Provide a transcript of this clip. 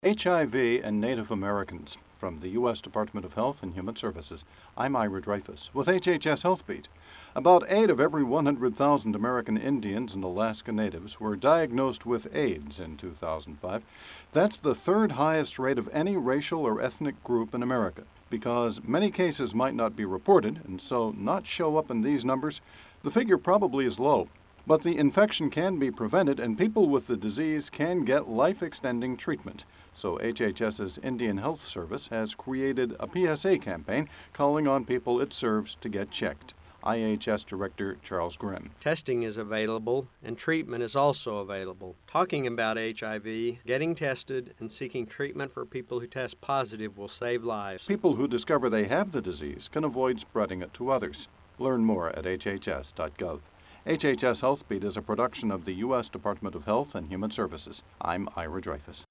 HIV and Native Americans. From the U.S. Department of Health and Human Services, I'm Ira Dreyfus with HHS Healthbeat. About 8 of every 100,000 American Indians and Alaska Natives were diagnosed with AIDS in 2005. That's the third highest rate of any racial or ethnic group in America. Because many cases might not be reported and so not show up in these numbers, the figure probably is low. But the infection can be prevented and people with the disease can get life-extending treatment. So HHS's Indian Health Service has created a PSA campaign calling on people it serves to get checked. IHS Director Charles Grimm. Testing is available and treatment is also available. Talking about HIV, getting tested, and seeking treatment for people who test positive will save lives. People who discover they have the disease can avoid spreading it to others. Learn more at hhs.gov. HHS Healthbeat is a production of the U.S. Department of Health and Human Services. I'm Ira Dreyfus.